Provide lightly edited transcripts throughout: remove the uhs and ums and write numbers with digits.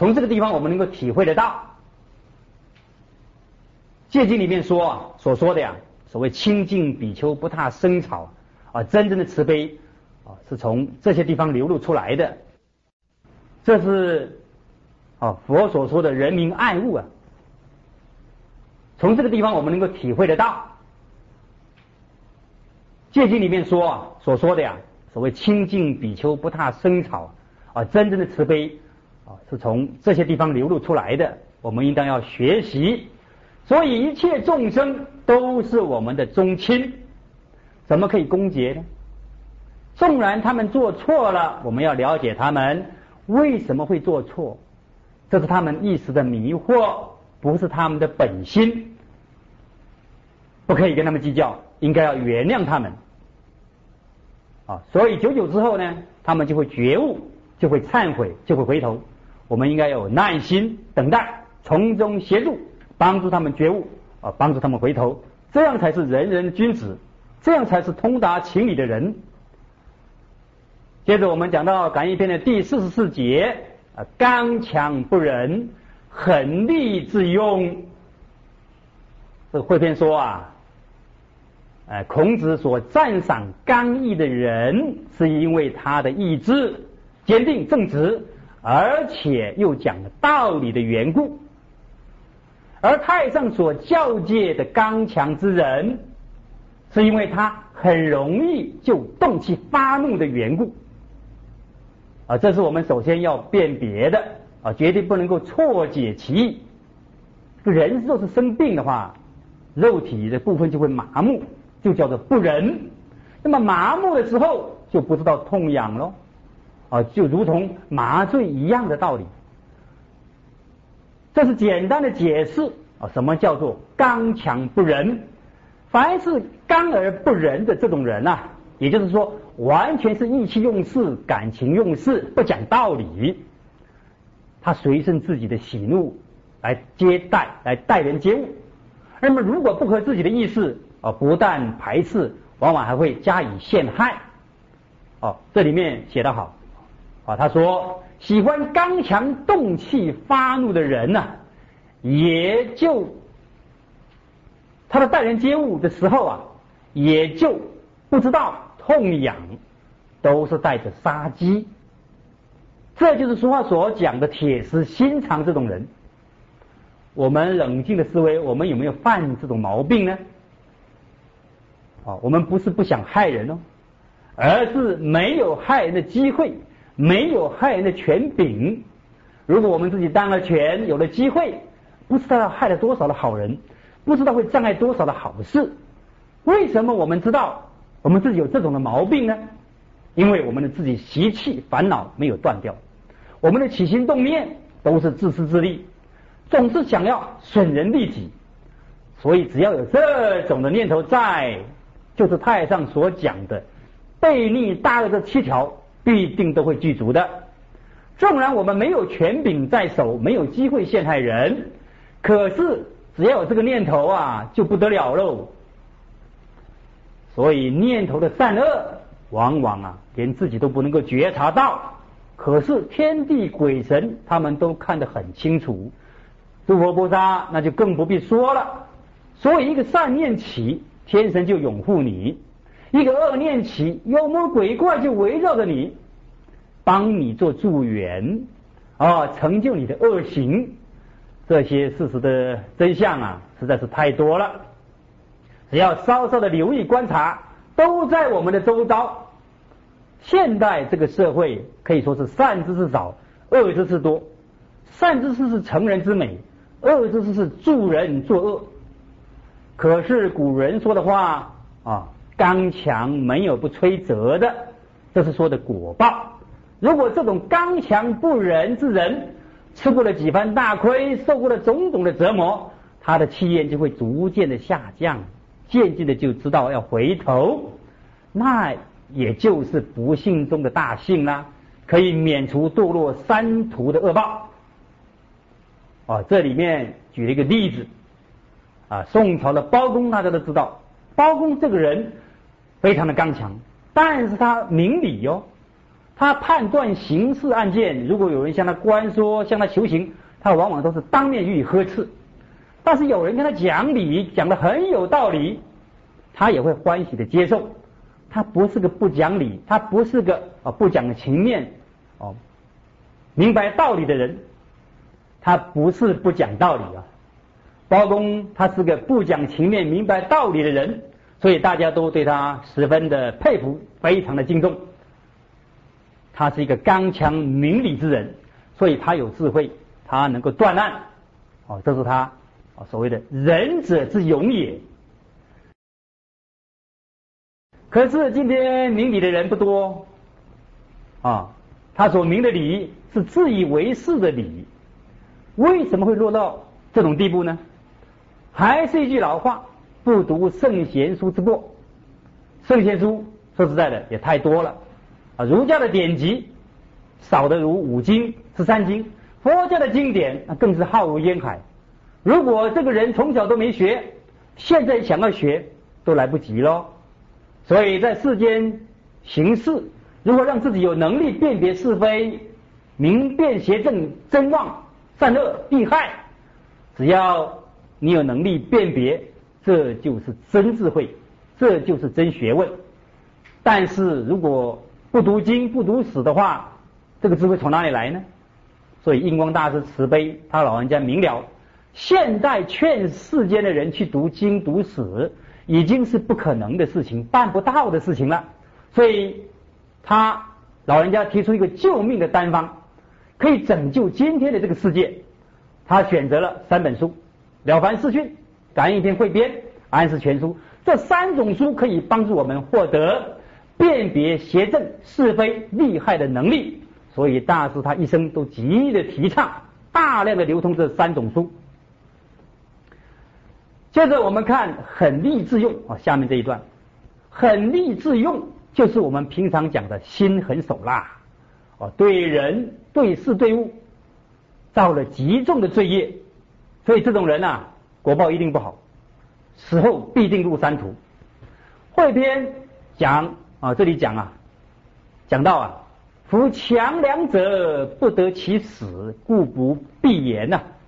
从这个地方我们能够体会得到，戒经里面所说的呀，所谓清净比丘不踏生草真正的慈悲是从这些地方流露出来的。这是佛所说的人民爱物从这个地方我们能够体会得到，戒经里面所说的呀，所谓清净比丘不踏生草真正的慈悲是从这些地方流露出来的，我们应当要学习。所以一切众生都是我们的宗亲，怎么可以攻讦呢？纵然他们做错了，我们要了解他们为什么会做错，这是他们一时的迷惑，不是他们的本心，不可以跟他们计较，应该要原谅他们所以久久之后呢，他们就会觉悟，就会忏悔，就会回头。我们应该有耐心等待，从中协助，帮助他们觉悟帮助他们回头，这样才是人人的君子，这样才是通达情理的人。接着我们讲到感应篇的第44节刚强不仁，狠戾自庸。这个汇编说孔子所赞赏刚毅的人，是因为他的意志坚定正直，而且又讲道理的缘故。而太上所教诫的刚强之人，是因为他很容易就动气发怒的缘故这是我们首先要辨别的绝对不能够错解其意。人若是生病的话，肉体的部分就会麻木，就叫做不仁。那么麻木的时候就不知道痛痒咯就如同麻醉一样的道理。这是简单的解释什么叫做刚强不仁。凡是刚而不仁的这种人也就是说完全是意气用事，感情用事，不讲道理，他随顺自己的喜怒来接待，来待人接物。那么如果不合自己的意思不但排斥，往往还会加以陷害这里面写得好他说喜欢刚强动气发怒的人也就他的待人接物的时候也就不知道痛痒，都是带着杀机。这就是俗话所讲的铁石心肠这种人。我们冷静的思维，我们有没有犯这种毛病呢？我们不是不想害人而是没有害人的机会，没有害人的权柄。如果我们自己当了权，有了机会，不知道要害了多少的好人，不知道会障碍多少的好事。为什么我们知道我们自己有这种的毛病呢？因为我们的自己习气烦恼没有断掉，我们的起心动念都是自私自利，总是想要损人利己。所以只要有这种的念头在，就是太上所讲的悖逆大恶这7条必定都会具足的。纵然我们没有权柄在手，没有机会陷害人，可是只要有这个念头就不得了喽。所以念头的善恶往往连自己都不能够觉察到，可是天地鬼神他们都看得很清楚，诸佛菩萨那就更不必说了。所以一个善念起，天神就拥护你；一个恶念起，妖魔鬼怪就围绕着你，帮你做助缘成就你的恶行。这些事实的真相实在是太多了，只要稍稍的留意观察，都在我们的周遭。现代这个社会可以说是善之事少，恶之事多。善之事是成人之美，恶之事是助人作恶。可是古人说的话刚强没有不摧折的，这是说的果报。如果这种刚强不仁之人吃过了几番大亏，受过了种种的折磨，他的气焰就会逐渐的下降，渐渐的就知道要回头，那也就是不幸中的大幸啦，可以免除堕落三途的恶报这里面举了一个例子宋朝的包公大家都知道，包公这个人非常的刚强，但是他明理他判断刑事案件，如果有人向他关说，向他求情，他往往都是当面予以呵斥。但是有人跟他讲理，讲得很有道理，他也会欢喜的接受。他不是个不讲理，他不是个不讲情面明白道理的人，他不是不讲道理啊。包公他是个不讲情面、明白道理的人，所以大家都对他十分的佩服，非常的敬重。他是一个刚强明理之人，所以他有智慧，他能够断案这是他所谓的仁者之勇也。可是今天明理的人不多他所明的理是自以为是的理。为什么会落到这种地步呢？还是一句老话，不读圣贤书之过。圣贤书说实在的也太多了儒家的典籍少得如5经13经，佛家的经典更是浩如烟海。如果这个人从小都没学，现在想要学都来不及咯。所以在世间行事，如何让自己有能力辨别是非，明辨邪正，真妄善恶利害，只要你有能力辨别，这就是真智慧，这就是真学问。但是如果不读经不读史的话，这个智慧从哪里来呢？所以印光大师慈悲，他老人家明了，现代劝世间的人去读经读史已经是不可能的事情，办不到的事情了。所以他老人家提出一个救命的单方，可以拯救今天的这个世界。他选择了3本书：《了凡四训》、《感应篇汇编》、《安世全书》。这3种书可以帮助我们获得辨别邪正是非利害的能力。所以大师他一生都极力的提倡，大量的流通这3种书。接着我们看狠戾致用下面这一段，狠戾致用就是我们平常讲的心狠手辣对人对事对物造了极重的罪业，所以这种人果报一定不好，死后必定入三途。汇编讲这里讲到夫强梁者不得其死，故不必言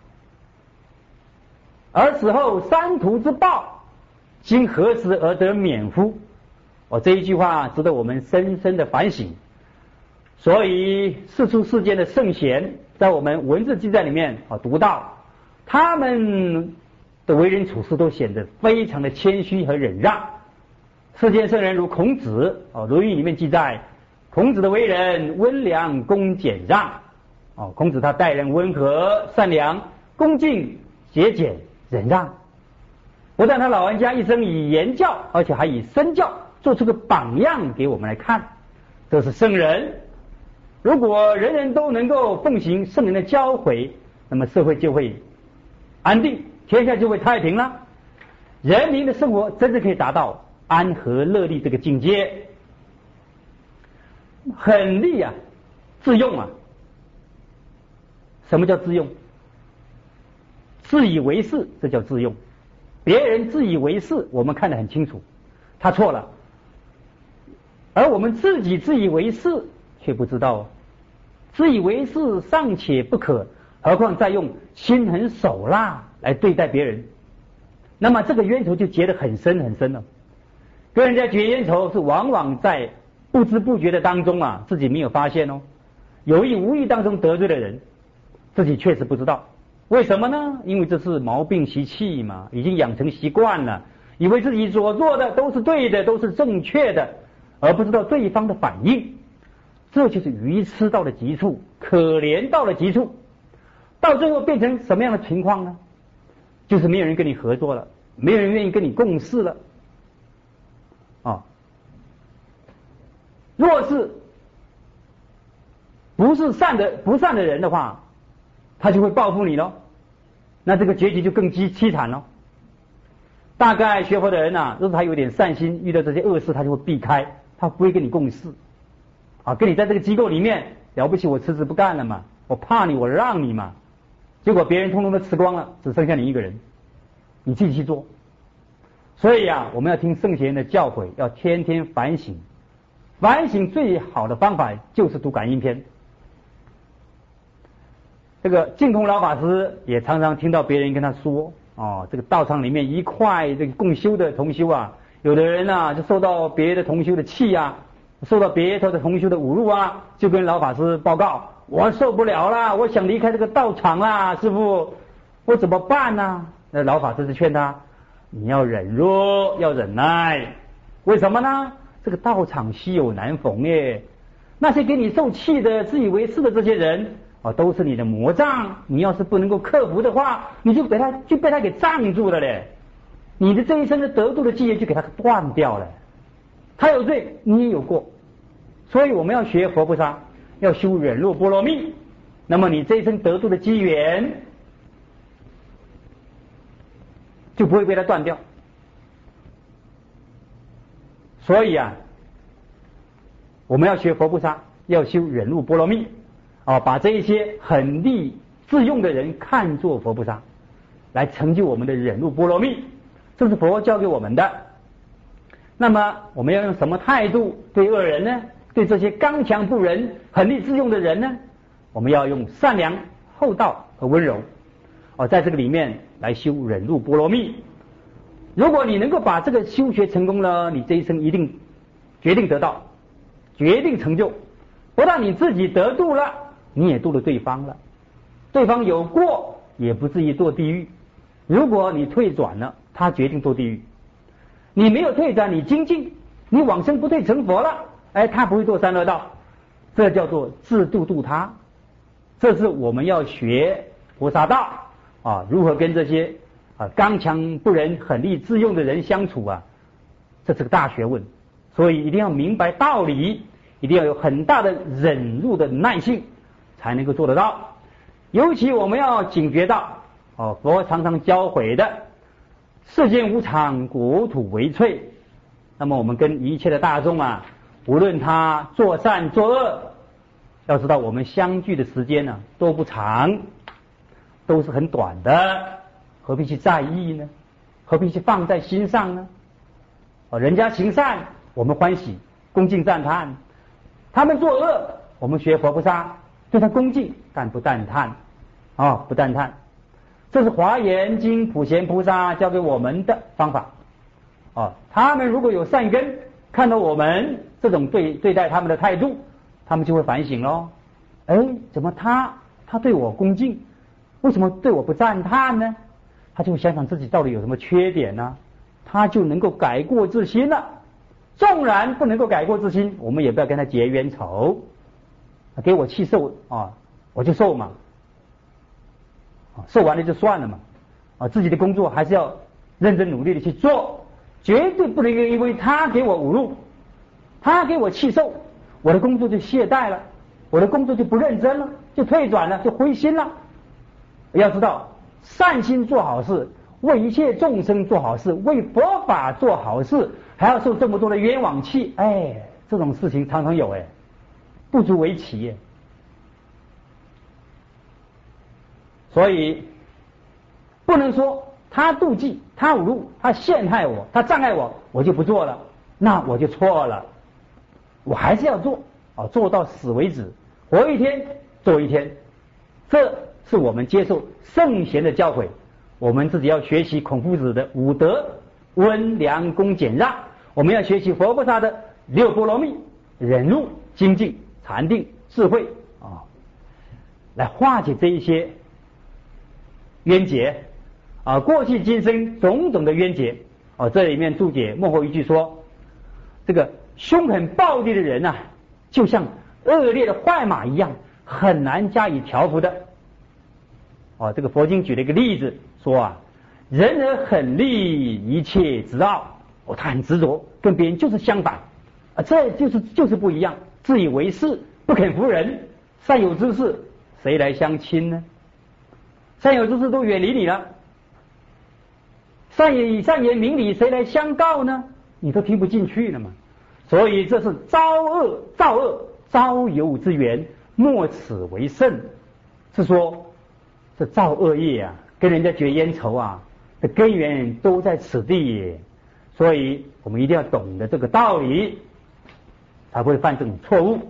而死后三途之报，今何时而得免乎？这一句话值得我们深深的反省。所以世出世间的圣贤，在我们文字记载里面读到，他们的为人处事都显得非常的谦虚和忍让。世间圣人如孔子《论语》里面记载，孔子的为人温良恭俭让孔子他待人温和善良恭敬节俭忍让。不但他老人家一生以言教，而且还以身教做出个榜样给我们来看，这是圣人。如果人人都能够奉行圣人的教诲，那么社会就会安定，天下就会太平了，人民的生活真正可以达到安和乐利这个境界。狠戾致用什么叫致用？自以为是，这叫致用。别人自以为是，我们看得很清楚，他错了，而我们自己自以为是却不知道自以为是尚且不可，何况再用心狠手辣来对待别人，那么这个冤仇就结得很深很深了。跟人家结冤仇是往往在不知不觉的当中自己没有发现有意无意当中得罪了人，自己确实不知道。为什么呢？因为这是毛病习气嘛，已经养成习惯了，以为自己所做的都是对的，都是正确的，而不知道对方的反应。这就是愚痴到了极处，可怜到了极处，到最后变成什么样的情况呢？就是没有人跟你合作了，没有人愿意跟你共事了若是不善的人的话，他就会报复你咯，那这个结局就更凄惨咯。大概学佛的人如果他有点善心，遇到这些恶事他就会避开，他不会跟你共事跟你在这个机构里面了不起，我辞职不干了嘛，我怕你，我让你嘛，结果别人通通都辞光了，只剩下你一个人，你自己去做。所以我们要听圣贤的教诲，要天天反省， 反省最好的方法就是读感应篇。这个净空老法师也常常听到别人跟他说，这个道场里面一块这个共修的同修啊，有的人啊就受到别的同修的气啊，受到别的同修的侮辱啊，就跟老法师报告，我受不了啦，我想离开这个道场啦，师父，我怎么办呢？那老法师就劝他，你要忍弱，要忍耐。为什么呢？这个道场稀有难逢耶，那些给你受气的自以为是的这些人都是你的魔障，你要是不能够克服的话，你就被他给障住了嘞，你的这一生的得度的基业就给他断掉了。他有罪，你也有过，所以我们要学佛菩萨，要修忍辱波罗蜜，那么你这一生得度的机缘就不会被他断掉。所以我们要学佛菩萨，要修忍辱波罗蜜，把这一些很利自用的人看作佛菩萨，来成就我们的忍辱波罗蜜，这是佛教给我们的。那么我们要用什么态度对恶人呢？对这些刚强不仁、很利自用的人呢？我们要用善良、厚道和温柔，在这个里面来修忍辱波罗蜜。如果你能够把这个修学成功了，你这一生一定决定得到，决定成就。不但你自己得度了，你也度了对方了。对方有过，也不至于堕地狱。如果你退转了，他决定堕地狱。你没有退转，你精进，你往生不退成佛了，他不会堕三恶道。这叫做自度度他。这是我们要学菩萨道如何跟这些刚强不仁、很利自用的人相处这是个大学问。所以一定要明白道理，一定要有很大的忍辱的耐性，才能够做得到。尤其我们要警觉到佛常常教诲的世间无常，国土为脆。那么我们跟一切的大众无论他做善做恶，要知道我们相聚的时间都不长，都是很短的，何必去在意呢？何必去放在心上呢？人家行善，我们欢喜恭敬赞叹；他们作恶，我们学佛菩萨对他恭敬，但不赞叹不赞叹。这是华严经普贤菩萨教给我们的方法他们如果有善根，看到我们这种对待他们的态度，他们就会反省咯。怎么他对我恭敬，为什么对我不赞叹呢？他就会想想自己到底有什么缺点呢？他就能够改过自新了。纵然不能够改过自新，我们也不要跟他结冤仇。给我气受我就受嘛，受完了就算了嘛。自己的工作还是要认真努力的去做，绝对不能因为他给我侮辱，他给我气受，我的工作就懈怠了，我的工作就不认真了，就退转了，就灰心了。要知道，善心做好事，为一切众生做好事，为佛法做好事，还要受这么多的冤枉气，这种事情常常有不足为奇所以不能说他妒忌、他侮辱、他陷害我、他障碍我，我就不做了，那我就错了。我还是要做做到死为止，活一天做一天。这是我们接受圣贤的教诲，我们自己要学习孔夫子的五德：温良恭俭让。我们要学习佛菩萨的六波罗蜜：忍辱、精进、禅定、智慧来化解这一些冤结过去今生种种的冤结这里面注解幕后一句说，这个凶狠暴力的人就像恶劣的坏马一样，很难加以调服的这个佛经举了一个例子说人而狠戾，一切执傲他很执着，跟别人就是相反这就是不一样，自以为是，不肯服人，善有之事谁来相亲呢？善有之事都远离你了，善言明理谁来相告呢？你都听不进去了嘛。所以这是造恶招有之源，莫此为甚。是说这造恶业跟人家结冤仇的根源都在此地所以我们一定要懂得这个道理。 才不会犯这种错误。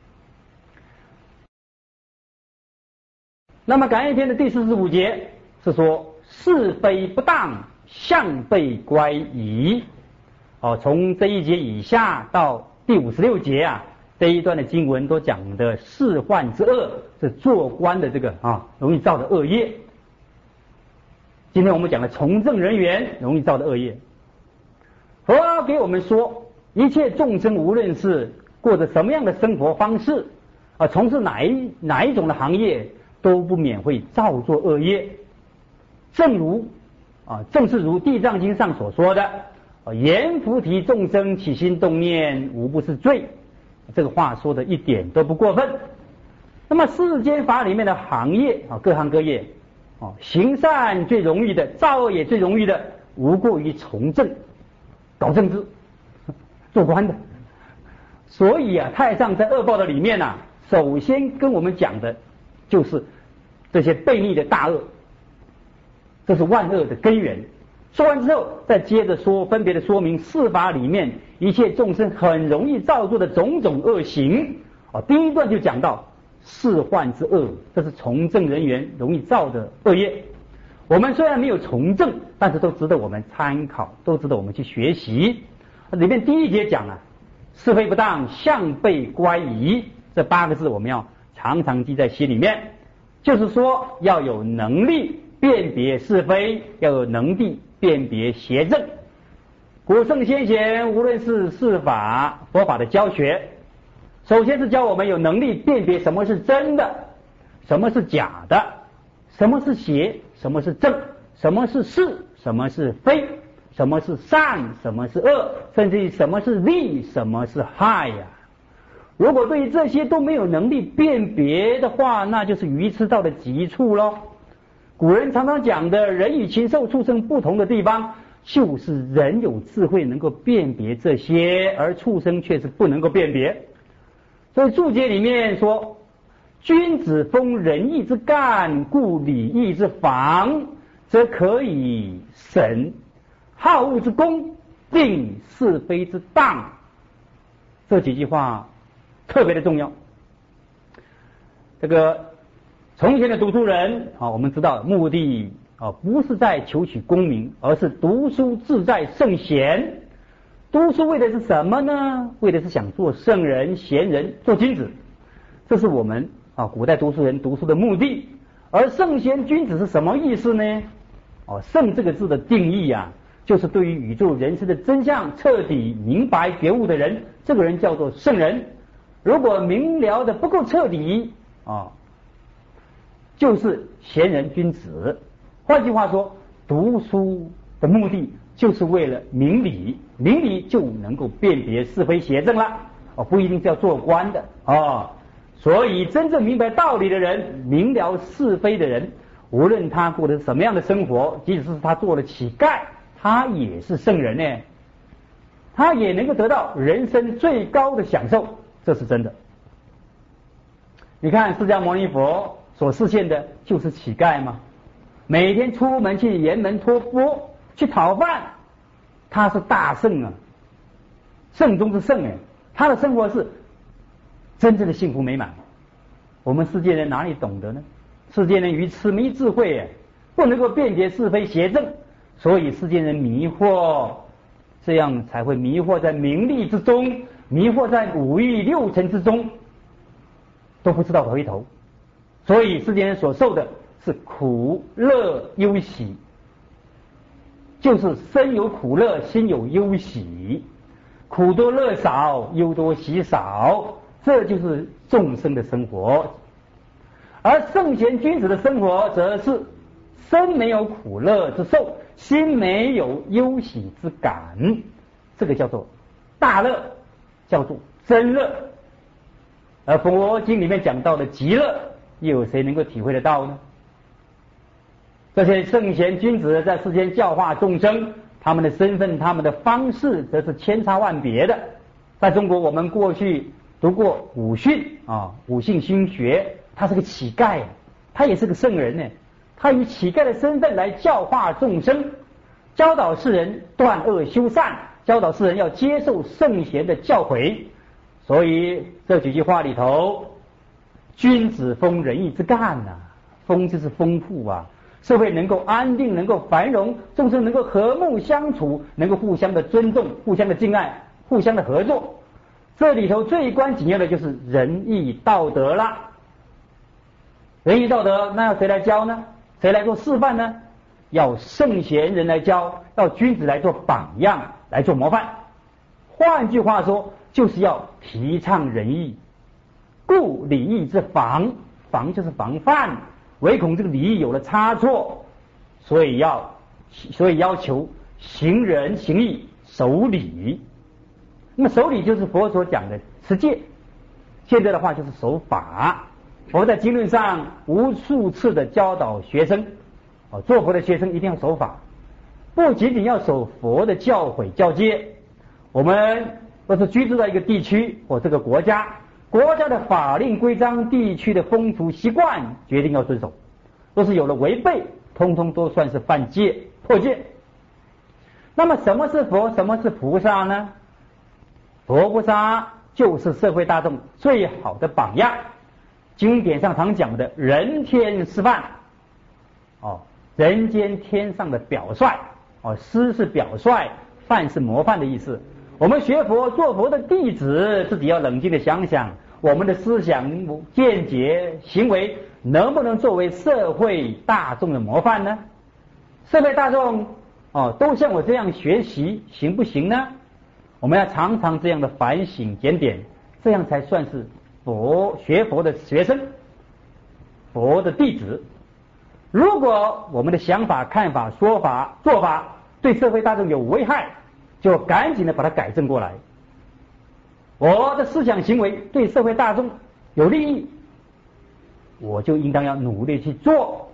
那么感应篇的第45节是说是非不当，向背乖疑。从这一节以下到第56节啊，这一段的经文都讲的仕宦之恶，是做官的这个容易造的恶业。今天我们讲的从政人员容易造的恶业。佛要给我们说，一切众生无论是过着什么样的生活方式从事哪一种的行业，都不免会造作恶业。正是如地藏经上所说的言菩提众生起心动念，无不是罪。这个话说的一点都不过分。那么世间法里面的行业各行各业行善最容易的，造恶也最容易的，无过于从政，搞政治，做官的。所以太上在恶报的里面首先跟我们讲的就是这些悖逆的大恶，这是万恶的根源。说完之后，再接着说，分别的说明四法里面一切众生很容易造作的种种恶行。第一段就讲到仕宦之恶，这是从政人员容易造的恶业。我们虽然没有从政，但是都值得我们参考，都值得我们去学习。里面第一节讲是非不当，向背乖疑，这8个字我们要常常记在心里面。就是说要有能力辨别是非，要有能力辨别邪正。古圣先贤无论是释法佛法的教学，首先是教我们有能力辨别什么是真的，什么是假的，什么是邪，什么是正，什么是是，什么是非，什么是善，什么是恶，甚至于什么是利，什么是害如果对于这些都没有能力辨别的话，那就是愚痴到了极处咯。古人常常讲的人与禽兽畜生不同的地方，就是人有智慧能够辨别这些，而畜生却是不能够辨别。所以注解里面说，君子封仁义之干，故礼义之防，则可以审好恶之功，定是非之当。这几句话特别的重要。这个从前的读书人我们知道目的不是在求取功名，而是读书志在圣贤。读书为的是什么呢？为的是想做圣人、贤人，做君子。这是我们古代读书人读书的目的。而圣贤君子是什么意思呢？圣这个字的定义就是对于宇宙人生的真相彻底明白觉悟的人，这个人叫做圣人。如果明了的不够彻底就是贤人君子。换句话说，读书的目的就是为了明理，明理就能够辨别是非邪正了不一定是要做官的所以真正明白道理的人，明了是非的人，无论他过的是什么样的生活，即使是他做了乞丐，他也是圣人呢，他也能够得到人生最高的享受，这是真的。你看释迦牟尼佛所示现的就是乞丐吗？每天出门去沿门托钵去讨饭，他是大圣圣中之圣他的生活是真正的幸福美满。我们世界人哪里懂得呢？世界人愚痴没智慧不能够辨别是非邪正，所以世界人迷惑，这样才会迷惑在名利之中，迷惑在五欲六尘之中，都不知道回头。所以世界人所受的是苦乐忧喜，就是身有苦乐，心有忧喜，苦多乐少，忧多喜少，这就是众生的生活。而圣贤君子的生活则是身没有苦乐之受，心没有忧喜之感，这个叫做大乐，叫做真乐。而佛经里面讲到的极乐，又有谁能够体会得到呢？这些圣贤君子在世间教化众生，他们的身份、他们的方式则是千差万别的。在中国，我们过去读过鲁迅鲁迅心学，他是个乞丐，他也是个圣人呢。他以乞丐的身份来教化众生，教导世人断恶修善，教导世人要接受圣贤的教诲。 所以这几句话里头，君子丰仁义之干呐，丰就是丰富啊，社会能够安定，能够繁荣，众生能够和睦相处，能够互相的尊重，互相的敬爱，互相的合作。这里头最关紧要的就是仁义道德啦。仁义道德，那要谁来教呢？谁来做示范呢？要圣贤人来教，要君子来做榜样，来做模范。换句话说，就是要提倡仁义。故礼义之防，防就是防范，唯恐这个礼义有了差错，所以要求行仁行义守礼。那么守礼就是佛所讲的持戒，现在的话就是守法。我们在经论上无数次的教导学生，做佛的学生一定要守法，不仅仅要守佛的教诲教戒，我们若是居住在一个地区或这个国家的法令规章、地区的风俗习惯，决定要遵守。若是有了违背，通通都算是犯戒破戒。那么什么是佛，什么是菩萨呢？佛菩萨就是社会大众最好的榜样。经典上常讲的人天示范，人间天上的表率，师是表率，范是模范的意思。我们学佛做佛的弟子，自己要冷静的想想，我们的思想见解行为能不能作为社会大众的模范呢？社会大众都像我这样学习行不行呢？我们要常常这样的反省检点，这样才算是学佛的学生，佛的弟子。如果我们的想法、看法、说法、做法对社会大众有危害，就赶紧的把它改正过来。我的思想行为对社会大众有利益，我就应当要努力去做。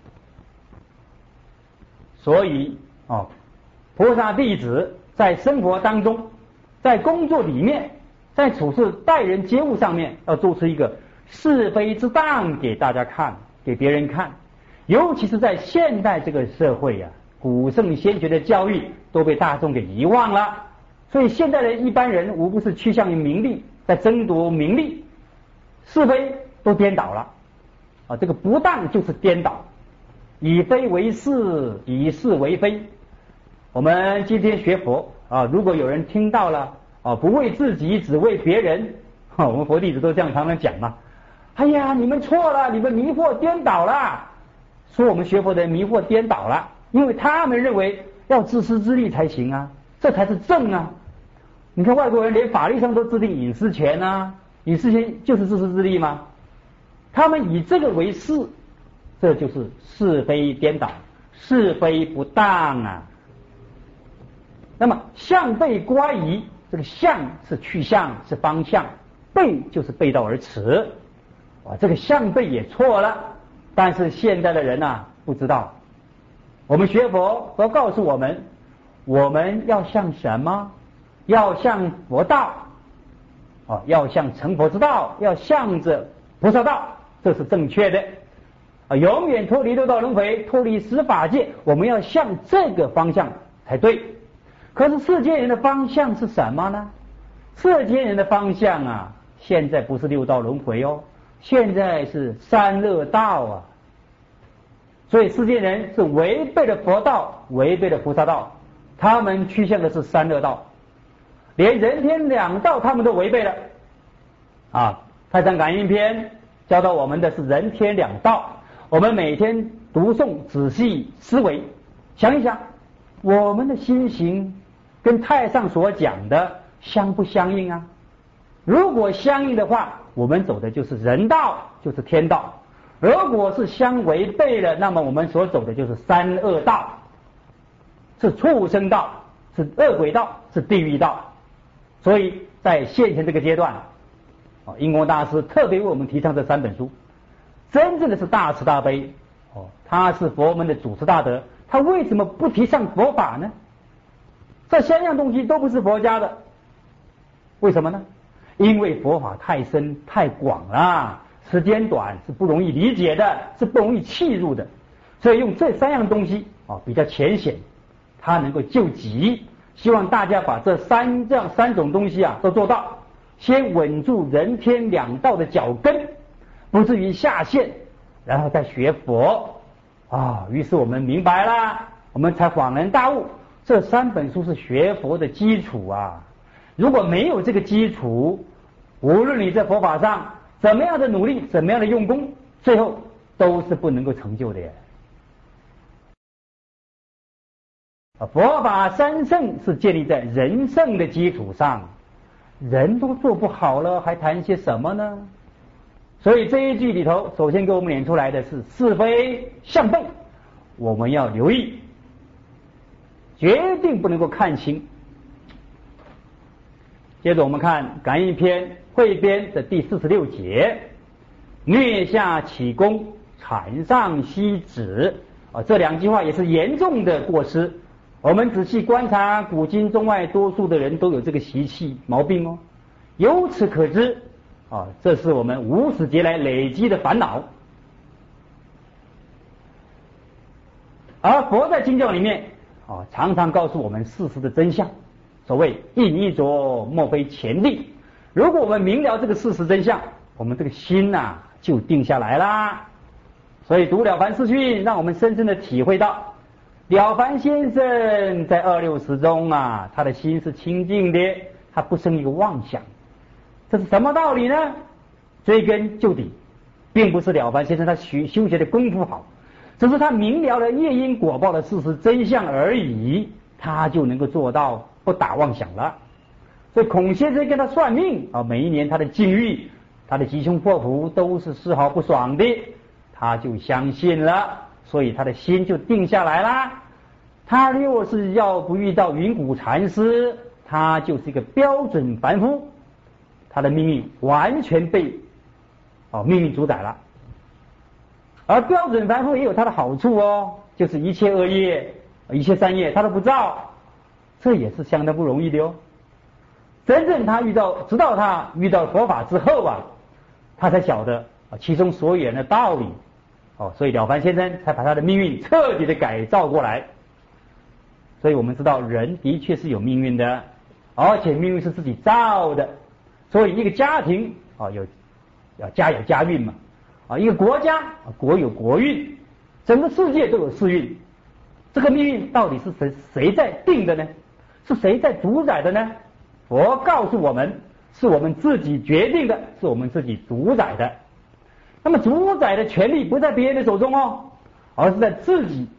所以菩萨弟子在生活当中，在工作里面，在处事待人接物上面，要做出一个是非之当给大家看，给别人看。尤其是在现代这个社会啊，古圣先学的教育都被大众给遗忘了，所以现代的一般人无不是趋向于名利，在争夺名利，是非都颠倒了这个不当就是颠倒，以非为是，以是为非。我们今天学佛如果有人听到了不为自己只为别人，我们佛弟子都这样常常讲嘛，哎呀你们错了，你们迷惑颠倒了，说我们学佛的人迷惑颠倒了，因为他们认为要自私自利才行啊，这才是正啊。你看外国人连法律上都制定隐私权啊，隐私权就是自私自利吗？他们以这个为是，这就是是非颠倒，是非不当啊。那么向背乖疑，这个向是去向，是方向，背就是背道而驰这个向背也错了。但是现在的人不知道，我们学佛告诉我们，我们要向什么？要向佛道要向成佛之道，要向着菩萨道，这是正确的永远脱离六道轮回，脱离十法界，我们要向这个方向才对。可是世间人的方向是什么呢？世间人的方向现在不是六道轮回现在是三恶道所以世间人是违背了佛道，违背了菩萨道，他们趋向的是三恶道，连人天两道他们都违背了太上感应篇教导我们的是人天两道，我们每天读诵仔细思维，想一想我们的心行跟太上所讲的相不相应啊？如果相应的话，我们走的就是人道，就是天道；如果是相违背了，那么我们所走的就是三恶道，是畜生道，是恶鬼道，是地狱道。所以在现前这个阶段印光大师特别为我们提倡这三本书，真正的是大慈大悲他是佛门的主持大德，他为什么不提倡佛法呢？这三样东西都不是佛家的，为什么呢？因为佛法太深太广了，时间短，是不容易理解的，是不容易契入的，所以用这三样东西比较浅显，它能够救急。希望大家把这三种东西都做到， 先稳住人天两道的脚跟，不至于下线，然后再学佛于是我们明白了，我们才恍然大悟，这3本书是学佛的基础啊。如果没有这个基础，无论你在佛法上怎么样的努力，怎么样的用功，最后都是不能够成就的耶。佛法三圣是建立在人圣的基础上，人都做不好了，还谈些什么呢？所以这一句里头，首先给我们点出来的是是非相悖，我们要留意，决定不能够看清。接着我们看感应篇汇编的第46节，虐下起功，产上息止这2句话也是严重的过失。我们仔细观察古今中外，多数的人都有这个习气毛病哦。由此可知这是我们无始劫来累积的烦恼。而佛在经教里面常常告诉我们事实的真相，所谓应依着，莫非前定。如果我们明了这个事实真相，我们这个心就定下来啦。所以读了凡四训，让我们深深的体会到，了凡先生在26时中他的心是清净的，他不生一个妄想。这是什么道理呢？追根究底，并不是了凡先生他修学的功夫好，只是他明了了业因果报的事实真相而已，他就能够做到不打妄想了。所以孔先生跟他算命每一年他的境遇，他的吉凶祸福都是丝毫不爽的，他就相信了，所以他的心就定下来啦。他若是要不遇到云谷禅师，他就是一个标准凡夫，他的命运完全被命运主宰了。而标准凡夫也有他的好处就是一切恶业、一切善业他都不造，这也是相当不容易的真正直到他遇到佛法之后他才晓得其中所言的道理所以了凡先生才把他的命运彻底的改造过来。所以我们知道人的确是有命运的，而且命运是自己造的。所以一个家庭家有家运嘛一个国家国有国运，整个世界都有世运。这个命运到底是谁在定的呢？是谁在主宰的呢？佛告诉我们，是我们自己决定的，是我们自己主宰的。那么主宰的权利不在别人的手中而是在自己。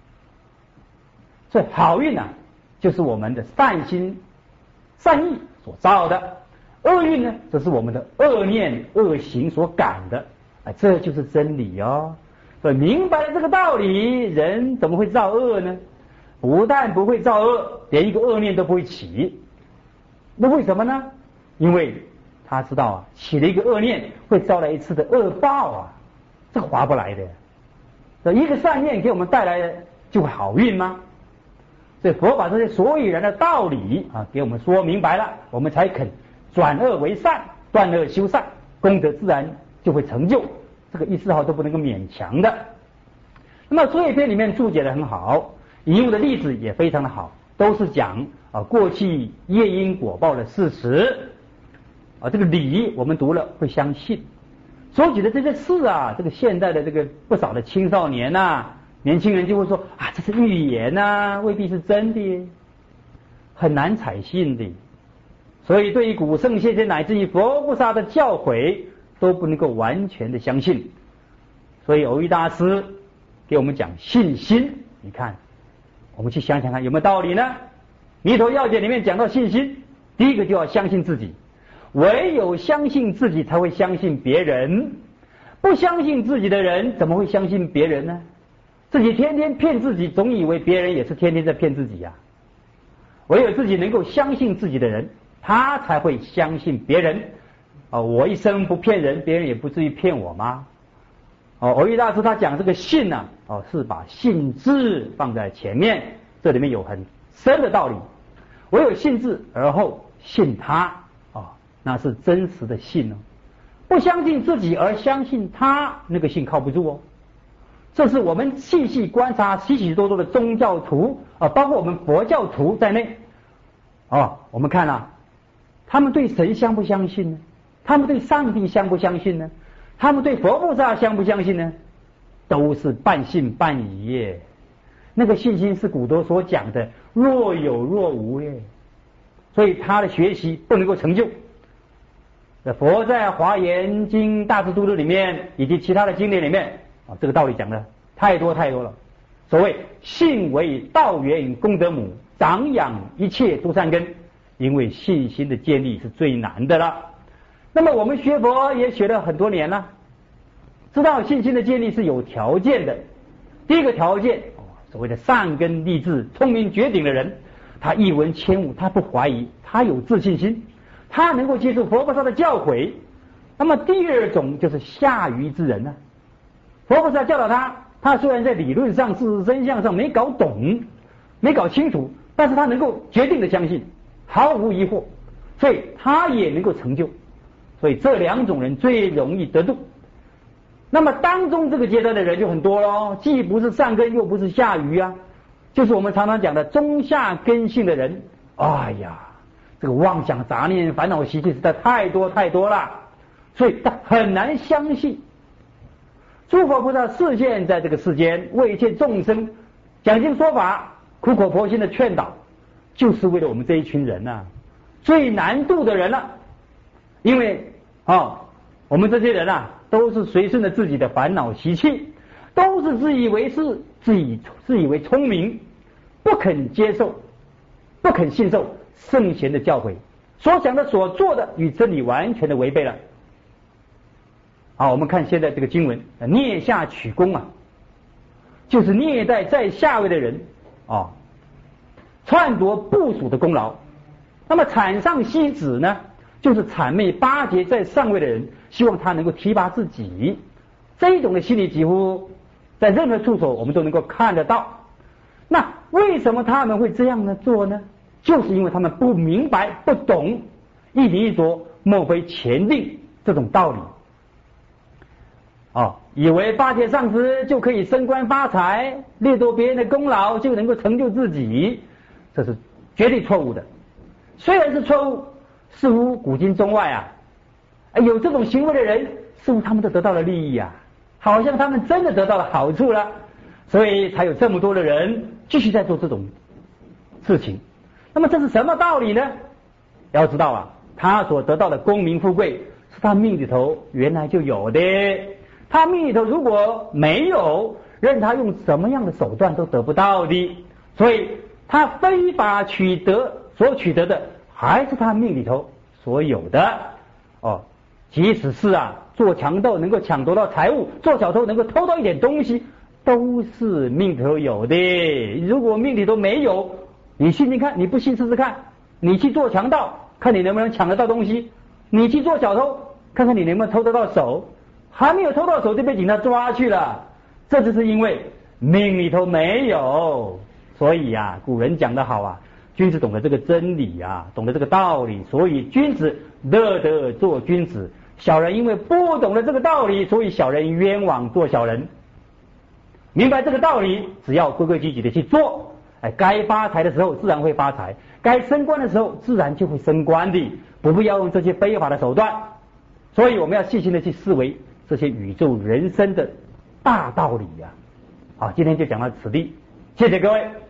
所以好运就是我们的善心善意所造的，厄运呢，这是我们的恶念恶行所感的这就是真理所以明白了这个道理，人怎么会造恶呢？不但不会造恶，连一个恶念都不会起。那为什么呢？因为他知道起了一个恶念会招来一次的恶报这划不来的。所以一个善念给我们带来的就会好运吗？所以佛把这些所以然的道理给我们说明白了，我们才肯转恶为善，断恶修善，功德自然就会成就，这个一丝毫都不能够勉强的。那么所以篇里面注解的很好，引用的例子也非常的好，都是讲过去业因果报的事实这个理我们读了会相信。所举的这些事这个现在的这个不少的青少年年轻人就会说这是预言未必是真的，很难采信的。所以对于古圣先贤乃至于佛菩萨的教诲都不能够完全的相信。所以藕益大师给我们讲信心，你看我们去想想看有没有道理呢？弥陀要解里面讲到信心，第一个就要相信自己，唯有相信自己才会相信别人，不相信自己的人怎么会相信别人呢？自己天天骗自己，总以为别人也是天天在骗自己唯有自己能够相信自己的人，他才会相信别人我一生不骗人，别人也不至于骗我吗？藕益大师他讲这个信是把信字放在前面，这里面有很深的道理。唯有信字而后信他那是真实的信不相信自己而相信他，那个信靠不住这是我们细细观察许许多多的宗教徒包括我们佛教徒在内我们看他们对神相不相信呢？他们对上帝相不相信呢？他们对佛菩萨相不相信呢？都是半信半疑耶。那个信心是古德所讲的若有若无耶，所以他的学习不能够成就。佛在华严经、大智度论里面以及其他的经典里面这个道理讲的太多太多了。所谓信为道源功德母，长养一切诸善根，因为信心的建立是最难的了。那么我们学佛也学了很多年了，知道信心的建立是有条件的。第一个条件，所谓的善根立志、聪明绝顶的人，他一闻千悟，他不怀疑，他有自信心，他能够接受佛菩萨的教诲。那么第二种就是下愚之人呢，佛菩萨教导他，他虽然在理论上、事实真相上没搞懂、没搞清楚，但是他能够决定的相信，毫无疑惑，所以他也能够成就。所以这两种人最容易得度。那么当中这个阶段的人就很多咯，既不是上根又不是下愚啊，就是我们常常讲的中下根性的人。哎呀，这个妄想杂念烦恼习气实在太多太多了，所以他很难相信诸佛菩萨示现在这个世间，为一切众生讲经说法，苦口婆心的劝导，就是为了我们这一群人啊，最难度的人了。因为我们这些人啊，都是随顺着自己的烦恼习气，都是自以为是、自以为聪明，不肯接受、不肯信受圣贤的教诲，所讲的、所做的与真理完全的违背了。好，我们看现在这个经文，蹑下取功啊，就是虐待在下位的人篡夺部属的功劳。那么产上息子呢，就是谄媚巴结在上位的人，希望他能够提拔自己。这一种的心理几乎在任何处所我们都能够看得到。那为什么他们会这样的做呢？就是因为他们不明白、不懂一理一着莫非前定这种道理。以为巴结上司就可以升官发财，掠夺别人的功劳就能够成就自己，这是绝对错误的。虽然是错误，似乎古今中外有这种行为的人，似乎他们都得到了利益好像他们真的得到了好处了，所以才有这么多的人继续在做这种事情。那么这是什么道理呢？要知道他所得到的功名富贵是他命里头原来就有的，他命里头如果没有，任他用什么样的手段都得不到的，所以他非法所取得的还是他命里头所有的即使是做强盗能够抢夺到财物，做小偷能够偷到一点东西，都是命里头有的。如果命里头没有，你信信看，你不信试试看，你去做强盗，看你能不能抢得到东西；你去做小偷，看看你能不能偷得到手。还没有偷到手就被警察抓去了，这就是因为命里头没有。所以古人讲得好君子懂得这个真理懂得这个道理，所以君子乐得做君子。小人因为不懂得这个道理，所以小人冤枉做小人。明白这个道理，只要规规矩矩的去做，该发财的时候自然会发财，该升官的时候自然就会升官的，不必要用这些非法的手段。所以我们要细心的去思维这些宇宙人生的大道理好，今天就讲到此地，谢谢各位。